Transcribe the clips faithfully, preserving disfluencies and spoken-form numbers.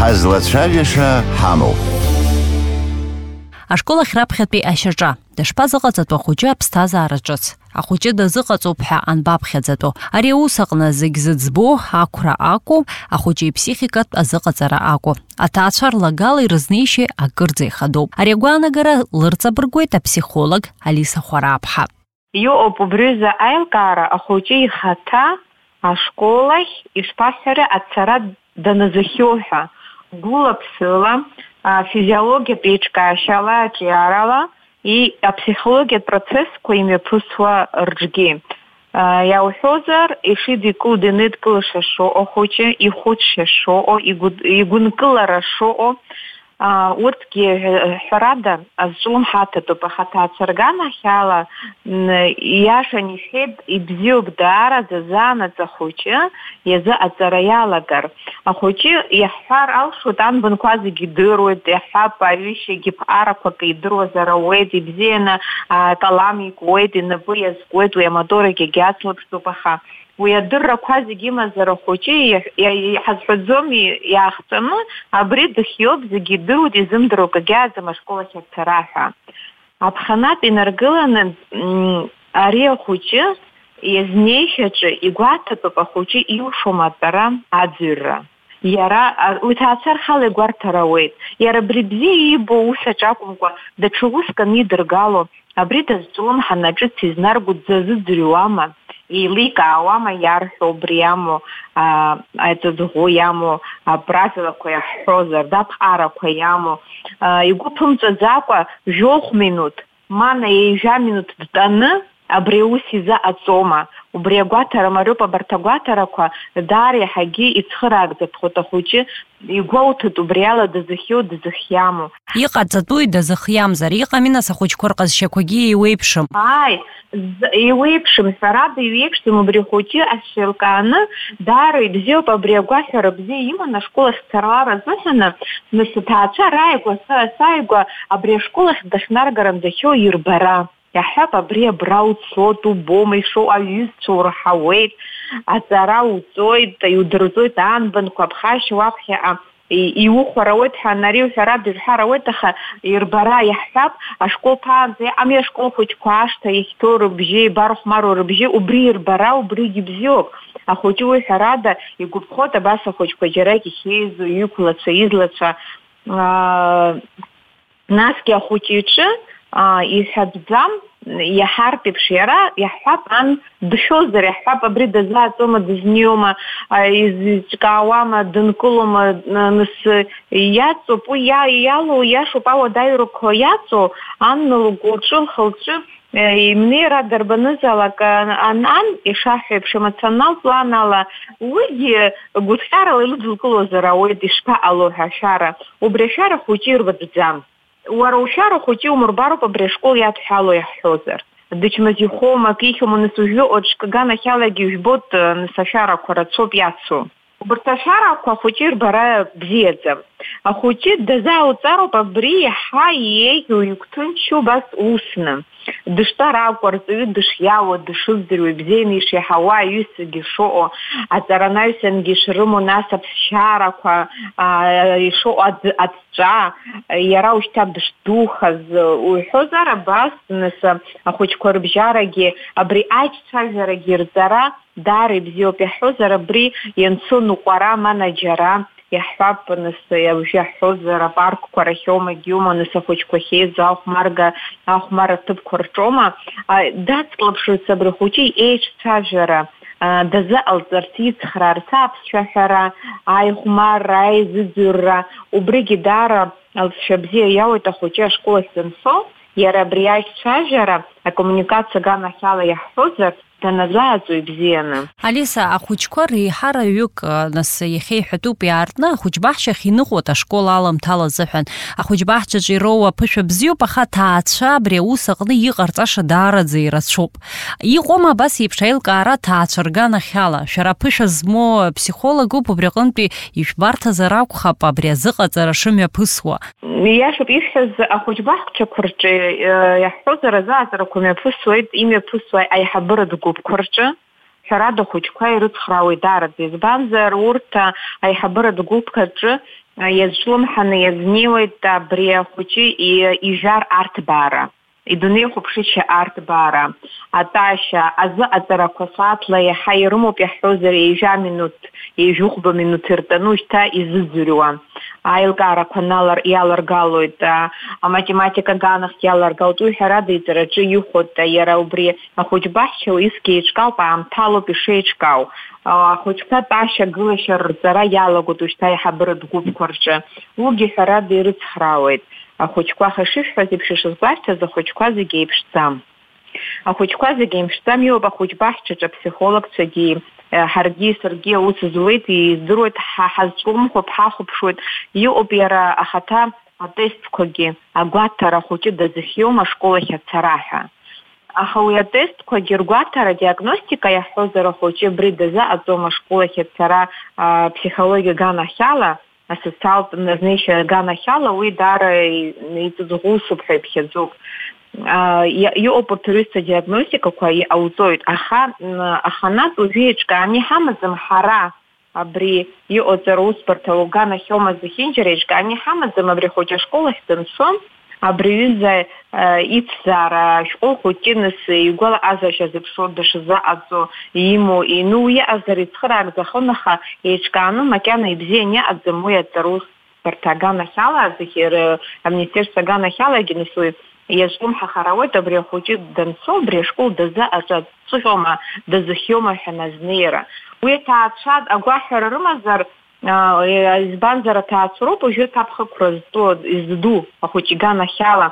Ҳазлацәажәаша ҳамоуп. Ашколахь раԥхьатәи ашьаҿа дышԥазыҟаҵатәу ахәыҷы аԥсҭазаара ҿыц, ахәыҷы дазыҟаҵоуп ҳәа анбаԥхьаӡатәу. Ари аус аҟны зегь зыӡбо ақәра акәу, ахәыҷы иԥсихикатә азыҟаҵара акәу. Аҭаацәа рлагала ирызнеишьа акырӡа ихадоуп. Ари агәаанагара лырҵабыргуеит аԥсихолог Алиса Хәарааԥҳа. Иоуп убрыза аилкаара ахәыҷы ихаҭа ашколахь ишԥаҳәара ацара даназыхьоу ҳәа. Гәыла-ԥсыла, физиологиатә еиҿкаашьала, аҿиарала и апсихологиатә процессқәа имҩаԥысуа рҿгьы. Иауҳәозар, ишидикыло дыныдкылаша шоуҟоу ахәыҷы, ихәыцшьа шоуҟоу, игәынкылара шоуҟоу, урҭгьы ҳәарада азҿлымҳаҭатәуп. Аха ҭаацәарганахь ала иашан иҳәеит, ибзиоуп даараӡа заанаҵ ахәыҷы иазы аҵара иалагар. Ахәыҷы иаҳҳәар алшоит, анбанқәа зегьы идыруеит, иаҳҳәап аҩышьагьы ԥҟарақәак идыруазар ауеит, ибзианы калам икуеит, инапы иазкуеит, уи аматорагьы ацлаԥшуп. Аха уи адыррақәа зегьы имазар ахәыҷы ҳазҳәаӡом иаахҵәаны, абри дыхиоуп, зегьы идыруеит, изымдыруа кагьааӡам ашколахь ацара ҳәа. Аԥханатә инаргыланы ари ахәыҷы иазнеишьаҿы игәаҭатәуп ахәыҷы илшом атәара аӡырра. Иара уи ҭаацәа рхала игәарҭар ауеит. Иара абри бзиа иибо усаҿ акәымкәа даҽа уск анидыргало, абри дазҿлымҳа наҿыц изнарго дзазыӡырҩуама, еиликаауама иарҳәо, убри иамоу аҵаӡӷәы иамоу аправилақәа иаҳҳәозар, дапҟарақәа иамоу, игәы ԥымҵәаӡакәа жәохә минут, мана еижәа минут дтәаны абри аус изаҟаҵома. Убри агәаҭара мариоуп. Абарҭ агәаҭарақәа даара иаҳагьы ицхыраагӡатәхоит ахәыҷы, игәоуҭоит убри ала дазыхиоу, дазыхиаму. Иҟаҵатәуи дазыхиамзар, иҟами нас ахәыҷқәа рҟазшьақәагьы еиуеиԥшым. Ааи, еиуеиԥшым, ҳәарада иеиуеиԥшым. Убри ахәыҷы ашьылкааны даара ибзиоуп, абри агәаҳәара бзиа иманы ашколахь дцарала азыҳәаны, нас аҭаацәа рааигәа, сааигәа абри ашколахь дахьнаргаранӡахьоу ирбара. Иаҳҳәап, абри абра уцот, убома, ишоу аҩызцәа урҳауеит, аҵара уҵоит, иудырҵоит анбанқәа, аԥхашьа уаԥхьаҟа иухәар ауеит ҳәа ари ҳәарада ижәҳәар ауеит. Аха ирбара иаҳҳәап, ашкол ҭаанӡа ами ашкол хәыҷқәа ашҭа иахьҭоу рыбжьы, ибархәмаруа рыбжьы, убри ирбара, убригьы бзиоуп. Ахәыҷы уи ҳәарада игәаԥхоит абас ахәыҷқәа џьарак ихьеизо, иқәлацәа, излацәа. Насгьы ахәыҷы иҿы иҳәатәӡам, иаҳартә еиԥш иара иаҳҳәап, ан дшәозар иаҳҳәап, абри дазааҵома, дызниома, изҿкаауама, дынкылома, нас иаҵоуп, уи иалоу иашоуп, ауадаҩрақәа иаҵоу, ан лгәылҿы, лхылҿы имнеира дарбанызаалак ан ишаҳҳәо еиԥш емоционалтә планала уигьы гәыҭҟьарала илыдылкылозар ауеит ишԥаҟало ҳәа ашәара. Убри ашәара ахәыҷы ирбатәӡам. Уара ушәара хәыҷы иумырбароуп абри ашкол иадҳәало иаҳҳәозар. Дычмазаҩхоума, акихьума, нас ужәы оҿкаганахь алагьы ижәбоит, нас ашәарақәа рацәоуп иацу. Убарҭ ашәарақәа ахәыҷы ирбара бзиаӡам. Ахәыҷы дазаауҵароуп абри иаҳа иеиӷьу, игәҭынчу убас усны. Дыштәар акәу, арҵаҩы дышиауа, дышыздыруа, ибзианы ишиаҳауа аҩызцәагьы шоуҟоу, аҵаранаҩсангьы ишрымоу, нас аԥсшьарақәа ишоуҟоу аҵәҵәа, иара ушьҭа дышдухаз уҳәозар, абас нас ахәыҷқәа рыбжьарагьы, абри аиҿцәажәарагьы ирҵара даара ибзиоуп. Иаҳҳәозар, абри ианцо ныҟәара, манаџьара, иаҳҳәап, нас абжьы иаҳҳәозар, апаркқәа рахьоума, егьиоума, нас ахәыҷқәа ахьеизо, ахәмарга, ахәмара ҭыԥқәа рҿоума, дацклаԥшырц абри ахәыҷы еиҿцәажәара, дазыҟалҵарц, ицхраарц, аԥсшәаҳәара, аихәмарра, аизыӡырра, убригьы даара алҵшәа бзиа иауеит ахәыҷы ашколахь данцо. Иара абри аиҿцәажәара, акоммуникациа аганахь ала иаҳҳәозар, даназааӡо ибзианы. Алиса, ахәыҷқәа реиҳараҩык нас иахьа иҳәатәуп иаартны ахәыҷбаҳчахь иныҟәоит ашкол аламҭала азыҳәан. Ахәыҷбаҳчаҿы ироуа аԥышәа бзиоуп, аха ҭаацәа абри аус аҟны иҟарҵаша даараӡа ирацәоуп. Иҟоума абас еиԥш аилкаара ҭаацәа рганахь ала? Шәара аԥышәа змоу ԥсихологуп, убри аҟынтәи ижәбарҭазар акәхап абри азыҟаҵара шымҩаԥысуа. Иашоуп ишәҳәаз, ахәыҷбаҳчақәа рҿы иаҳҳәозар азааҵрақәа мҩаԥысуеит, имҩаԥысуа аиҳабыра дгәыԥқәа рҿы. ҳәарада ахәыҷқәа ирыцхраауеит даараӡа, избанзар урҭ аиҳабыратә гәыԥқәаҿы иазҿлымҳаны иазнеиуеит абри ахәыҷы ижәар арҭбаара. Идунеихәаԥшышьа арҭбаара, аташьа, азыҟаҵарақәа сааҭла иаҳа ирымоуп иаҳҳәозар ҩажәа минуҭ, ҩажәихәба минуҭ иртаны шьҭа изыӡырҩуа. Аилкаарақәа иаларгалоит, аматематика аганахь иаларгалоит, уи ҳәарада иҵараҿы ихәоит иара убри ахәыҷ баҳча уеизгьы еиҿкаауп, аамҭалоуп ишеиҿкаау. Ахәыҷқәа аташьа агылашьа рырҵара иалагоит шьҭа аиҳабыратә гәыԥқәа рҿы. Уигьы ҳәарада ирыцхраауеит. Ахәыҷқәа хашышәҳәаз еиԥш ишызгәарҭаз ахәыҷқәа зегьы еиԥшӡам. Ахәыҷқәа зегьы еиԥшӡам, иоуп ахәыҷ баҳчаҿы аԥсихологцәагьы ҳаргьы саргьы аус зуеит, издыруеит ҳазҿлымҳоуп, ҳахәаԥшуеит, иҟоуп иара ахаҭа атестқәагьы агәаҭара ахәыҷы дазыхиоума ашкол ахь ацара ҳәа. Аха уи атестқәагьы ргәаҭара диагностика иаҳҳәозар ахәыҷы абри дазаҟаҵома ашкол ахь ацара аԥсихологиа аганахьала, асоциалтә назнеишьа аганахьала, уи даара иҵаӡӷәысуп ҳәа иԥхьаӡоуп. Иҟоуп урҭ рҩызцәа диагностикақәа иҟауҵоит, аха аханатә уажәы еиҿкааны иҳамаӡам ҳара абри иҟоуҵара усбарҭа уганахьоума зехьынџьара еиҿкааны иҳамаӡам абри ахәыҷы ашкол ахь данцо, абри аҩыза ицзаара ашкол хәыҷы игәалаҟазашьа зыԥшуа дышзаҟаҵо имоу ину иаҟазар ицхыраагӡахон, аха еиҿкааны макьана ибзиан иаҟаӡам уи аҵара усбарҭа аганахьала, аминистерство аганахьалагьы нас уи иазҿлымҳахарауеит абри ахәыҷы данцо, абри ашкол дазаҟаҵәыҟьома, дазыхиома ҳәа назнеира. Уи аҭаацәа агәаҳәара рымазар, избанзар аҭаацәароуп уажәы аҭаԥхықәра зду ахәыҷ иганахьала.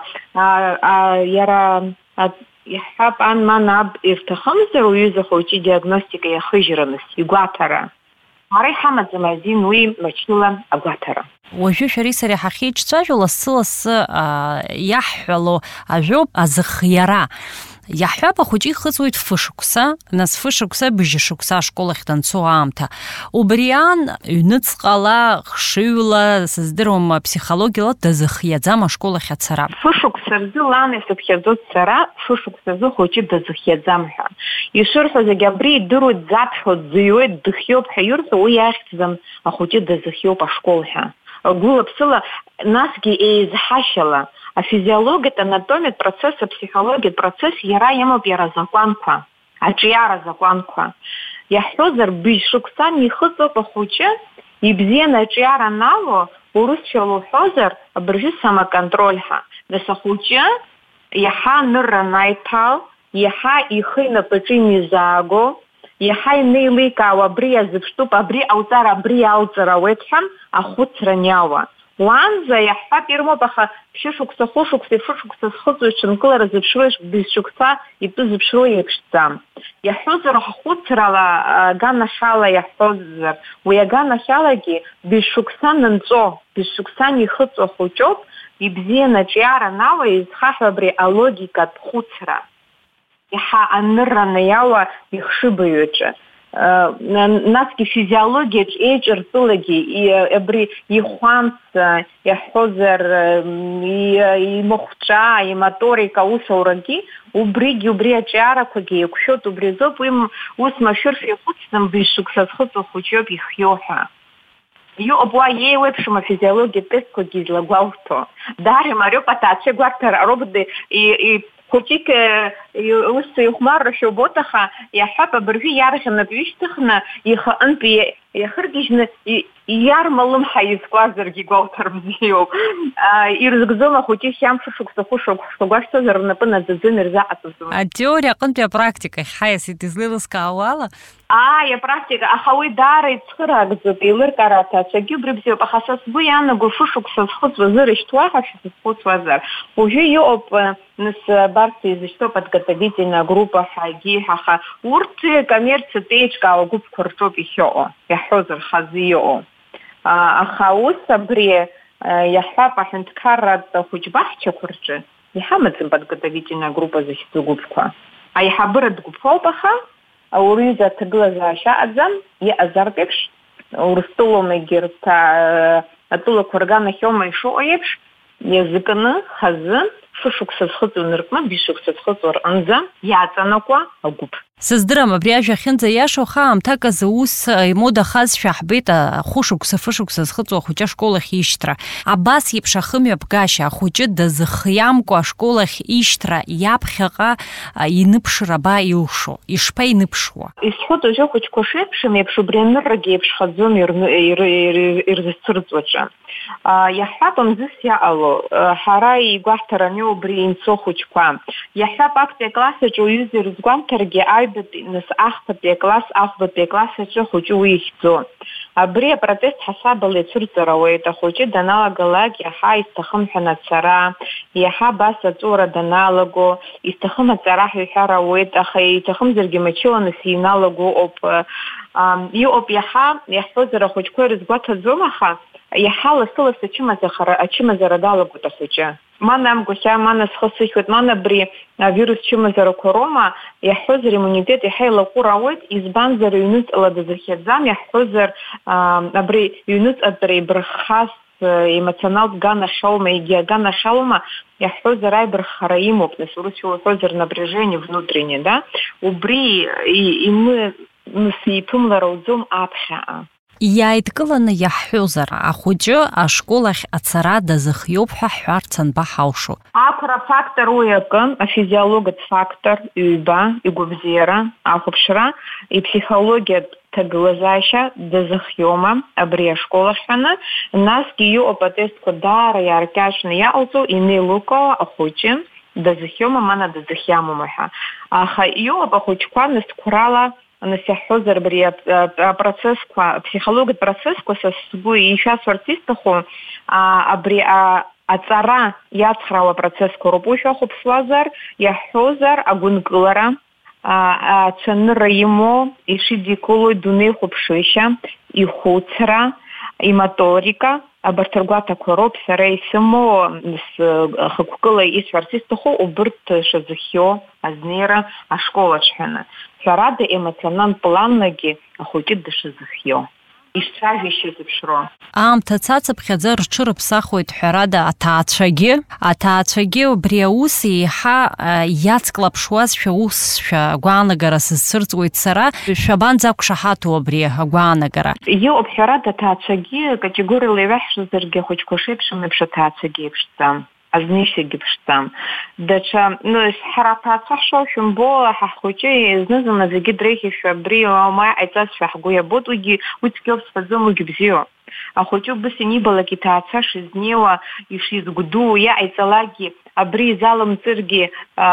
Иара иаҳҳәап, ан ман аб ирҭахымзар уҩыза ахәыҷы диагностика иахыжьрамыз, игәаҭара. Ҳара иҳамаӡам азин уи мчыла агәаҭара. Уажәы шәареи сареи ҳахьеиҿцәажәо лассы-лассы иаҳҳәало ажәоуп азыхиара. Иаҳҳәап, ахәыҷы ихыҵуеит фышықәса, нас фышықәса бжьышықәса ашкол ахь данцо аамҭа. Убри аан ҩныҵҟала, хшыҩла, сыздыруам, ԥсихологиала дазыхиаӡам ашкол ахь ацара. Фышықәса рзы лан исыԥхьаӡо цара, фышықәса рзы ахәыҷы дазыхиаӡам ҳәа. Ишырҳәоз зегьы абри идыруеит, дзаԥхьо, дзыҩуеит, дыхиоуп ҳәа ирҳәо, уи иахьӡам ахәыҷы дазыхиоуп ашкол ҳәа. Гәыла-ԥсыла, насгьы еизҳашьала. Афизиологиатә, анатомиатә процесс, апсихологиатә процесс иара имоуп иара азакәанқәа, аҿиара азакәанқәа. Иаҳҳәозар, бжьшықәсан ихыҵоуп ахәыҷы, ибзианы аҿиара анало, урысшәала уҳәозар, абыржәы самоконтроль ҳәа. Нас ахәыҷы иаҳа анырра наиҭал, иаҳа ихы инапаҿы инизааго, иаҳа инеиликаауа абри иазыԥштәуп, абри ҟауҵар, абри иалҵыр ауеит ҳәа ахәыцра аниауа. Уанӡа иаҳҳәап ирымоуп, аха ԥшьышықәса, хәышықәса, ифышықәса зхыҵуа ҽынкылара зыԥшуа бжьшықәса итәы зыԥшуа еиԥшӡам. Иаҳҳәозар ахәыцрала аганахьала иаҳҳәозар, уи аганахьалагьы бжьшықәсан нанҵо, бжьшықәсан ихыҵуа хәыҷоуп, ибзианы аҿиара анало изхаҳәо абри алогикатә хәыцра. Иаҳа анырраны иауа ихшыбаҩаҿы. Насгьы физиологиаҿ еиҿырҵылагьы абри ихәамц иаҳҳәозар имахәҿа, иматорика аусурагьы убригьы убри аҿиарақәагьы еиқәшәоит, убри азоуп уи ус машәыршәа ихәыцӡам, бжьшықәса зхыҵуа хәыҷоуп ихиоу ҳәа. Иҟоуп уа еиуеиԥшым афизиологиатә тестқәагьы излагәалҭо. Даара имариоуп аҭаацәа гәарҭара ароуп хәыҷык ус ихәмаррашәа убоит, аха иаҳҳәап, абыржәы иарӷьанатә ҩышьҭыхны ихаҟынтә иахыргьежьны иарма лымҳа изкуазаргьы игәалҭар бзиоуп. Ирзыгӡом ахәыҷы хьамфышықәса, хәышықәса гәашьҭозар рнапы наӡаӡаны ирзаҟаҵаӡом. Атеориа аҟынтәи апрактика иҳаиасит излеилыскаауа ала? Аи, апрактика, аха уи даара ицхыраагӡоуп, еилыркаара аҭаацәагьы убри бзиоуп, аха са сгәы иаанаго фышықәса зхыҵуа зырышьҭуа ҳәа шәазхәыцуазар. Уажәы иҟоуп, нас барц изышьҭоуп адготовительная группа ҳәагьы, аха урҭ коммерциатә еиҿкаауа агәыԥқәа рҿоуп ихьоҟо, иаҳҳәозар хазы иҟоу. Аха ус абри иаҳҳәап, аҳәынҭқарратә хәыҷ баҳчақәа рҿы иҳамаӡам подготовительная группа захьӡу гәыԥқәа. Аиҳабыратә гәыԥқәоуп, аха ауаҩы аҭагылазаашьа аҟаӡам, иҟазартә еиԥш, урыстәылома егьырҭ атәылақәа рганахьоума ишыҟоу еиԥш, иазыкны, хазы, фышықәса зхыҵуа рҟны бишықәса зхыҵуа рҟынӡа иаҵанакуа агәыԥ. Сыздырам абри ажәа ахьынӡаиашоу хаамҭак азы ус имодахазшәа ҳбеит хәышықәса фышықәса зхыҵуа ахәыҷы ашкол ахь ишьҭра. Абас еиԥш ахымҩаԥгашьа ахәыҷы дазыхиамкәа ашкол ахь ишьҭра иаԥхьаҟа иныԥшра ба илшо, ишԥаиныԥшуа? Исҳәоит уажәы ахәыҷқәа шеиԥшым еиԥш убри аныррагьы еиԥшхаӡом ирзацрыҵуаҿы. Иаҳҳәап мзызс иаҟало, ҳара игәаҳҭараны убри инцо хәыҷқәа. Иаҳҳәап актәи акласс аҿы уаҩыза ирызгәамҭаргьы аҩбатәи нас ахԥатәи акласс, ахәбатәи акласс аҿы хәыҷы уи ихьӡон. Абри апротест ҳасабала ицәырҵыр ауеит, ахәыҷы даналагалак иаҳа исҭахым ҳәа ацара, иаҳа абас аҵура даналаго, исҭахым ацара ҳәа иҳәар ауеит, аха иҭахымзаргьы мачыланы синалаго ауп. Иҟоуп иаҳа иаҳҳәозар ахәыҷқәа ирызгәаҭаӡом, аха иаҳа лассы-лассы ачымазара далагоит ахәыҷы. Мана амгәахьаа, мана схы сыхьуеит, мана абри авирус чымазарақәа роума, иаҳҳәозар иммунитет иаҳа илаҟәыр ауеит, избанзар ҩнуҵҟала дазыхьаӡам, иаҳҳәозар абри ҩнуҵҟатәра ибырххаз эмоционалтә ганахьоума, егьи ганахьоума, иаҳҳәозар аибарххара имоуп, нас урысшәа уҳәозар напряжение внутреннее, да? Убри имы иԥымлара уӡом аԥхьаҟа. Иааидкыланы иаҳҳәозар, ахәыҷы ашкол ахь ацара дазыхиоуп ҳәа ҳҳәарц анба ҳалшо. Аԥра фактор уи акын, афизиологиатә фактор ҩба, игәабзиара, ахәаԥшра, иԥсихологиатә ҭагылазаашьа дазыхиоума абри ашкол ахьҟаны, насгьы иҟоуп атестқәа даара иааркьаҿны иаҟалҵо инеилукаауа ахәыҷы дазыхиоума, мана дазыхиамоума ҳәа. Аха иҟоуп ахәыҷқәа насқәарала нас иаҳҳәозар абри апроцессқәа, аԥсихологиатә процессқәа са сгәы ишәасҳәарц исҭаху абри аҵара иацхраауа апроцессқәа роуп. Уи шәахәаԥшуазар, иаҳҳәозар агәынкылара, ацәанырра имоу, ишидикыло идунеихәаԥшышьа, ихәыцра, иматорика, абарҭ ргәаҭақәа роуп сара исымоу хықәкыла исҳәарц исҭаху убырҭ шазыхиоу азнеира ашкол аҿҳәаны. Ҳәарада емоционалтә планлагьы ахәыҷы дышазыхиоу. Ишцәажәашьа зыԥшро. Аамҭа цацыԥхьаӡа рҽырыԥсахуеит ҳәарада аҭаацәагьы. Аҭаацәагьы убри аус еиҳа иацклаԥшуазшәа усшәа агәаанагара сызцәырҵуеит сара. Шәабанӡақәшаҳаҭу абри агәаанагара? Иҟоуп ҳәарада аҭаацәагьы категориала иҩаҳшозаргьы ахәыҷқәа шеиԥшым еиԥш аҭаацәагьы еиԥшӡам. Азнеишьагьы ԥшӡам. Даҽа, ҳара аҭаацәа ҳшоу шәымбо, ҳахәыҷы зны-зынла зегьы дреиӷьашәа абри аума ҟаиҵазшәа ҳгәы иабоит, уигьы уи цәгьоуп сҳәаӡом, уигьы бзиоуп. Ахәыҷы убыс инибалак иҭаацәа шизнеиуа, ишизгәдуу, иаҟаиҵалакгьы, абри изалымҵыргьы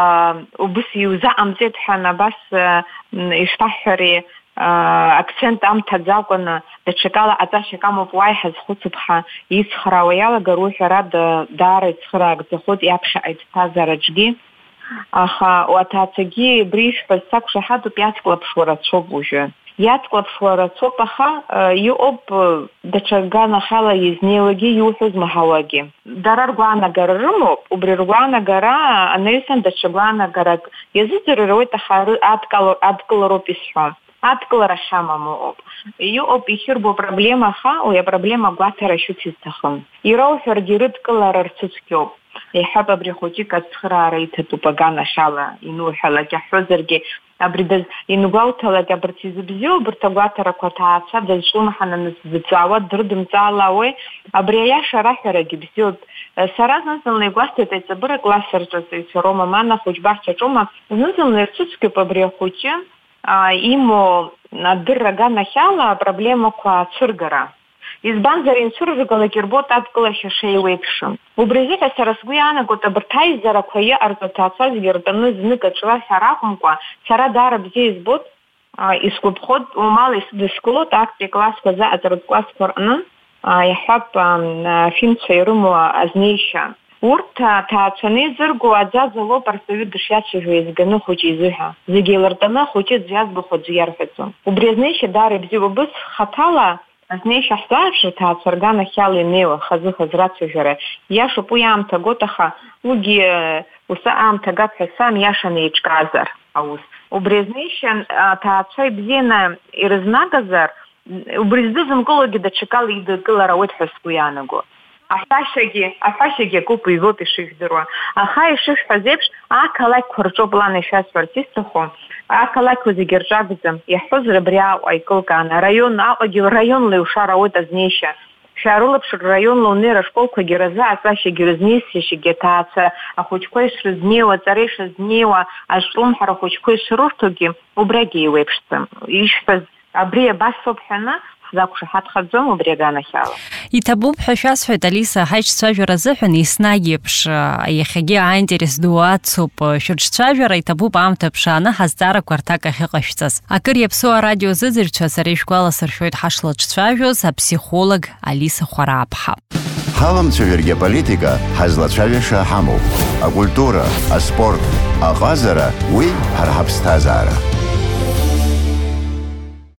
убыс иузаҟамҵеит ҳәа абас ишԥаҳҳәари, акцент амҭаӡакәаны даҽакала аҵашьак амоуп уа иҳазхәыцып-ҳа ицхраауа иалагар, уи ҳәарада даара ицхраагӡахоит иаԥхьаҟа иҭҭазаараҿгьы. Аха аҭаацәагьы абри ишҳәаз сақәшаҳаҭуп, иацклаԥшуа рацәоуп уажәы. Иацклаԥшуа рацәоуп, аха иҟоуп даҽа ганахьала изнеиуагьы, иуҳәоз маҳауагьы. Дара ргәаанагара рымоуп, убри ргәаанагара анаҩсан даҽа гәаанагарак иазыӡырҩуеит, аха адкылароуп исҳәо. Адкылара хьамам ыҟоуп. Иҟоуп ихьырбо проблема, аха уи апроблема гәаҭара шәыц изҭахым. Ироуҳәаргьы рыдкылара рцәыцәгьоуп. Иаҳҳәап абри ахәыҷык ацхыраара иҭатәуп аганахьала инуҳәалак, иаҳҳәозаргьы абри ингәауҭалак абарҭ изыбзиоу убырҭ агәаҭарақәа аҭаацәа дазҿлымҳаны зыҵаауа дрыдымҵаалауеи, абри аиаша раҳәарагьы бзиоуп. Сара зны-зынла игәасҭеит аиҵбыра класс рҿаҵаҩцәа роума, мана ахәыҷ баҳчаҿоума, зны-зынла ирцәыцәгьоуп абри ахәыҷы имоу адырра аганахьала апроблемақәа ацәыргара. Избанзар инцәырыргалак ирбоит адкылашьа шеиуеиԥшым. Убри азыҳәа сара сгәы иаанагоит абарҭ аизарақәа иҟарҵо аҭаацәа зегьы ртәаны знык аҿла ҳәа ракәымкәа, сара даара бзиа избоит, исгәаԥхоит, умала дыскылоит актәи классқәа заҟаҵаратә классқәа рҟны, иаҳҳәап финцәа ирымоу азнеишьа. Урҭ аҭаацәаны изырго аӡаӡа лоуп арҵаҩы дышиацәажәо иазганы хәыҷы изыҳәа. Зегьы еилартәаны ахәыҷы дзиазгахо аӡәы иарҳәаӡом. Убри азнеишьа даара ибзиоуп. Убыс хаҭала азнеишьа ҳзааԥшыр аҭаацәа рганахьала инеиуа хазы-хазы рацәажәара. Иашоуп уи аамҭа гот, аха уигьы уса аамҭа гап ҳәа сам иашаны еиҿкаазар аус. Убри азнеишьа аҭаацәа ибзианы ирызнагазар, убри здызымкылогьы даҽакала идыркылар ауеит ҳәа сгәы иаанаго. аҳәашьагьы аҳәашьагьы акоуп иҩбоуп ишыжәдыруа. Аха ишышәҳәаз еиԥш, ақалақьқәа рҿоуп лан ишәасҳәарц исҭаху. Ақалақьқәа зегьы рҿакәӡам. Иаҳҳәозар абри Аҟәа икылкааны, араион Аҟәагьы раионла иушар ауеит азнеишьа. Шәаарылаԥшыр раионла унеира ашколқәагьы разааҵашьагьы рызнеисашьагьы аҭаацәа ахәыҷқәа ишрызнеиуа, аҵара ишазнеиуа, ажәлымҳара ахәыҷқәа ишрырҭогьы убрагьы еиуеиԥшӡам. Ишәҳәаз абри абасоуп ҳәаны ҳзақәшаҳаҭхаӡом убри аганахьала. Иҭабуп ҳәа шәасҳәоит, Алиса, ҳаиҿцәажәара азыҳәан еснагь еиԥш иахьагьы аинтерес ду ацуп шәырҿцәажәара, иҭабуп аамҭа ԥшааны ҳазҵаарақәа рҭак ахьыҟашәҵаз. Акыр иаԥсоу арадио зыӡырҩцәа сара ишәгәаласыршәоит ҳашлаҿцәажәоз апсихолог Алиса Хәарааԥҳа. Ҳаламцәажәаргьы аполитика ҳазлацәажәаша ҳамоуп. Акультура, аспорт, аҟазара, уи ҳара ҳаԥсҭазаара.